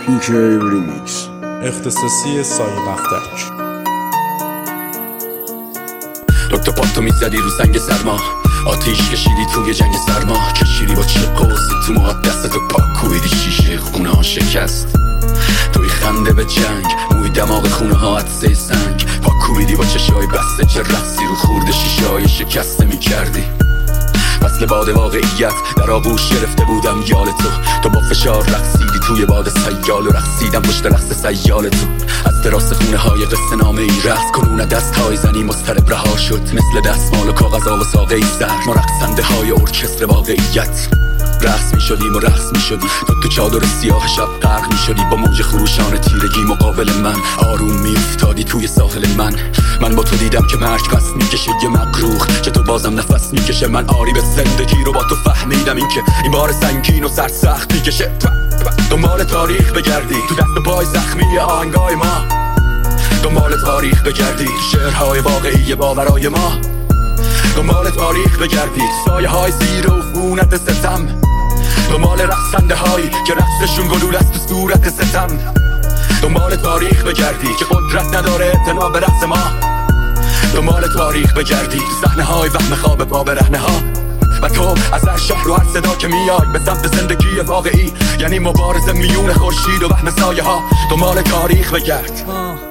PK ریمیکس اختصاصی سایه مفتک. دکتر پاتو میزدی رو سنگ سرما، آتیش کشیدی توی جنگ سرما، کشیدی با چه قوسی تو موهات، دستتو پاک کوبیدی شیشه خونه ها شکست، توی خنده به جنگ موی دماغ خونه ها عطسه سنگ، پاک کوبیدی با چشای بسته، چه رقصی رو خورده شیشه های شکسته میکردی. فصل باد واقعیت در آغوش گرفته بودم یال تو با فشار رقصیدی توی باد سیال و رقصیدم پشت رقص سیال تو. از دراز خونه های قصه نامه ای رقص کنون دست های زنی مضطرب رها شد، مثل دستمال و کاغذها و ساقه ای زهر، ما رقصنده های ارکستر واقعیت. رقص می شدیم و رقص می شدی تو چادر سیاه شب غرق می شدی، با موج خروشان تیرگی مقابل من آروم می افتادی توی ساحل من با تو دیدم که مرگ پس می کشه یه مقروخ، که تو بازم نفس می کشه، من آری به زندگی رو با تو فهمیدم این که این بار سنگین و سرسخت می کشه. دنبال تاریخ بگردی تو دست و پای زخمی آهنگای ما، دنبال تاریخ بگردی تو شعرهای واقعی باورای ما، دنبال تاریخ بگردی تو سایه های زیر و عفونت ستم، دنبال رقصنده هایی که رقصشون گلول است تو صورت ستم، دنبال تاریخ بگردی که قدرت نداره اعتنا به رقص ما، دنبال تاریخ بگردی تو صحنه های وهم خواب پا برهنه ها، و تو از هر شهر و هر صدا که میای به سمت زندگی واقعی، یعنی مبارزه میون خورشید و وهم سایه ها، دنبال تاریخ بگرد.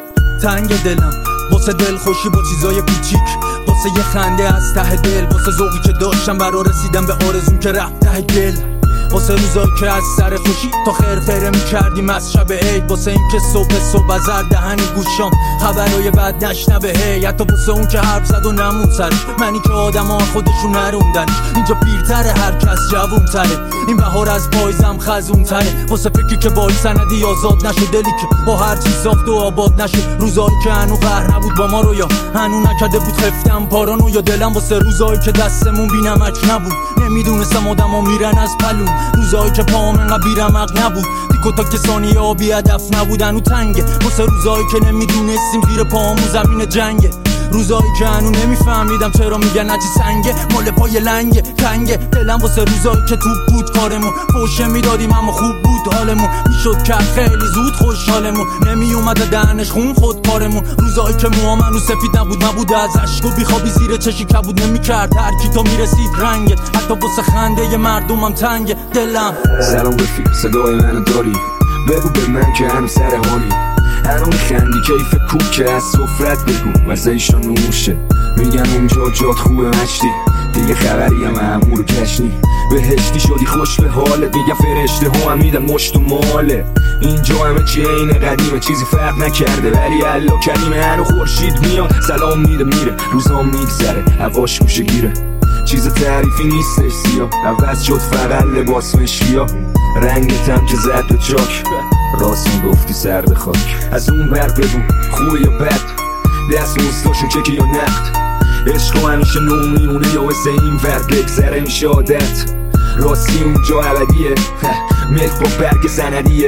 تنگ دلم واسه دل خوشی با چیزای کوچیک، واسه یه خنده از ته دل، واسه ذوقی که داشتم برا رسیدم به آرزوم که رفت ته دل، واسه روزایی که از سر خوشی تا خرخره میکردیم از شب عید، واسه این که صبح از هر دهنی گوشام خبرای بد نشنوه، حتی واسه اون که حرف زد و نمون سرش، منی که آدما خودشون نروندنش، اینجا پیرتره هر کس جوون تره، این بهار از پایزم خزون تره، واسه فکری که بای سندی آزاد نشه، دلی که با هر چیز ساخت و آباد نشه، روزایی که هنو قهر نبود با ما رو، یا هنو نکرده بود خفتم پارانو، یا دلم واسه روزایی که دستمون بی نمک نبود، نمیدونستم آدما میرن از پلون، روزایی که پام انقدر بیرمق نبود، دیکو تا کسانی آبی هدف نبودن و تنگه، واسه روزایی که نمیدونستیم زیر پامون زمین جنگه، روزایی که هنو نمیفهمیدم چرا میگن هرچی سنگه مال پای لنگه تنگه، دلم واسه روزایی که توپ بود کارمون، فوشه میدادیم اما خوب بود حالمون، میشد که خیلی زود خوشحالمون، نمیومد دهنش خون خود کارمون، روزایی که موامن رو سفید نبود از عشق و بیخوابی زیر چشی کبود نمیکرد، هر کی تو میرسید رنگت، حتی واسه خنده ی مردمم تنگه دلم. سلام رفیق صدای منو داری، بگو به من که هنو سر حالی، هنو میخندی کیف کوک که از سفرت بگو وزایشان نوشه، میگن اونجا جات خوبه مشتی، دیگه خبری هم امور کشنی، بهشتی شدی خوش به حالت، میگن فرشته هم میدن مشت و ماله، اینجا همه چی اینه قدیمه چیزی فرق نکرده، ولی الله کریمه، هنو خورشید میاد سلام میده میره، روزام میگذره هواش گوشه گیره، چیز تعریفی نیستش سیاه، عوض شد فقط لباس مشکیا، رنگتم که زد به چاک، راست میگفتی سر به خاک، از اون بر بگو خوبه یا بد، دست مستاشون چکی یا نقد، عشق همیشه نو میمونه یا واسه این ور بگذره میشه عادت، راستی اونجا ابدیه، ملک با برگ سندیه،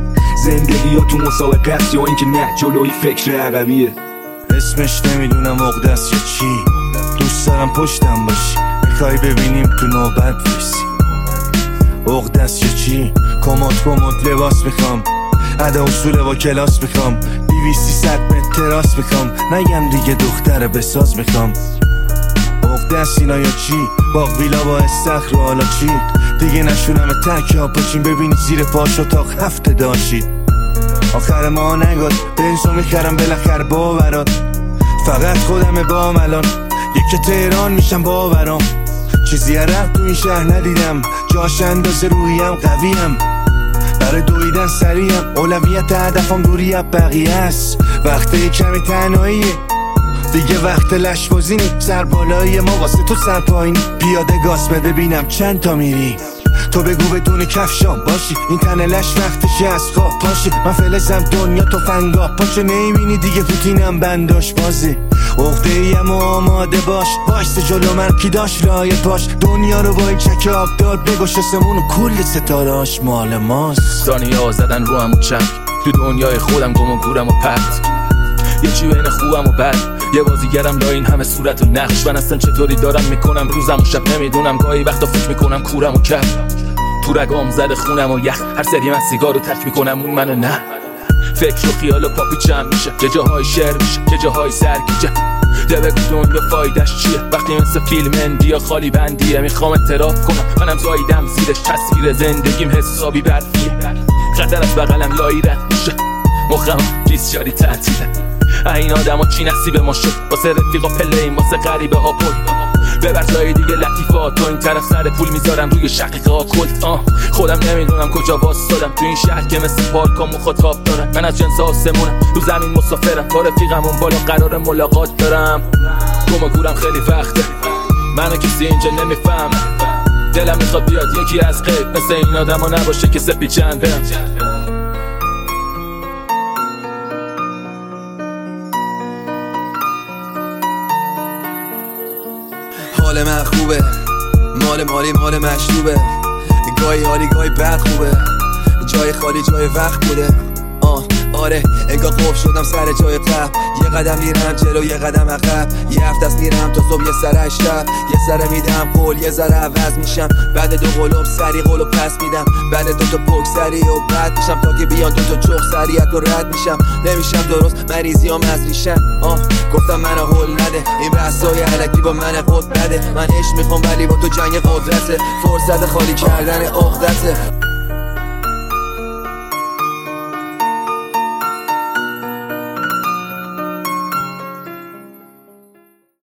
زندگی ها تو مسابقت یا اینکه نه جلوی فکر عقبیه، اسمش نمیدونم عقده‌ست یا چی، دوست دارم پشتم باشی، میخوای ببینیم تو نوبت برسی، عقده‌ست یا چی، کمد لباس میخوام، ادا اصوله با کلاس میخوام، 200-300 متر تراس میخوام، نگم دیگه دختر بساز میخوام، عقده‌ست اینا یا چی، باغ ویلا با استخر و حالا چی، دیگه نشونم تک ها پاچین ببینی زیر پاش اتاق هفته داشتید، آخر ما نگاد بنزو میخرم بالاخره باورات، فقط خودم بام الان یکی تهران میشم باورام، چیزی عرق تو این شهر ندیدم، جاش اندازه رویم قویم، برای دویدن سریم، اولویت هدفم دوری از بقیه است، وقت کمی تنهاییه دیگه، وقت لشبازی نی، سر بالایی ما واسه تو سر پایینی، پیاده گاز بده ببینم چند تا میری، تو بگو بدون کفشام باشی، این تنه لش وقتشه از خواب پاشی، من فلزم دنیا تو فنگا پاچه نمیبینی دیگه فوتینم بنداش بازی، عقده ایم و آماده باش، وایسته جلو من کی داشت لای پاش، دنیا رو با این چک آب داد بگوش سمون و کل ستارهاش مال ماست، ثانیه‌ها زدن رو هم و چک، تو دنیای خودم گم و گورم و پرت، یه چی بین خوبم و بد، یه بازیگرم لا این همه صورت و نقش، من اصلا چطوری دارم میکنم روزم و شب نمیدونم، گاهی وقتا فکر میکنم کورم و کف، تو رگام زده خونم و یخ، هر سری من سیگار رو ترک میکنم اون منو نه. فکر و خیال و پاپی جمع میشه، یه جاهای شعر میشه، یه جاهای سرگیجه. ده بگو دنیا فایدش چیه وقتی مثل فیلم اندیا خالی بندیه. میخوام اعتراف کنم منم زاییدم زیرش، تصویر زندگیم حسابی برفیه. خطر از بغلم لایی رد میشه، مخم ریسیاری تعطیله. این آدم ها چی نصیب ما شد، واسه رفیقا پلیم، واسه غریبه ها پل. ببر جای دیگه لطیفات، تو این طرف سر پول میذارم روی شقیقه ها کلت. خودم نمیدونم کجا واسادم تو این شهر که مثل پارکا مخاطب دارم. من از جنس آسمونم، رو زمین مسافرم، با رفیقم اون بالا قرار ملاقات دارم. گم و گورم خیلی وقته، منو کسی اینجا نمیفهمه. دلم میخواد بیاد یکی از غیب مثل این آدم ها نباشه که سپی جنبه. حال من خوبه، مال مشروبه، گاهی حالی گاهی بد خوبه، جای خالی جای وقت بوده. آره انگار خوب شدم سر جای قبل، یه قدم میرم جلو یه قدم عقب، یه هفته است میرم تا صبح یه سر شب، یه سر میدم قول یه ذره عوض میشم، بعد دو قلوب سری قولو پس میدم، بعد دو تا پک سری و بعد میشم تا که بیان دو تا چخ سریعت رو رد میشم. نمیشم درست مریضیام از ریشم، گفتم منو هول نده، این بحثای علکی با من قد بده. من عشق میخوام ولی با تو جنگ قدرته، فرصت خالی کردن عقدته.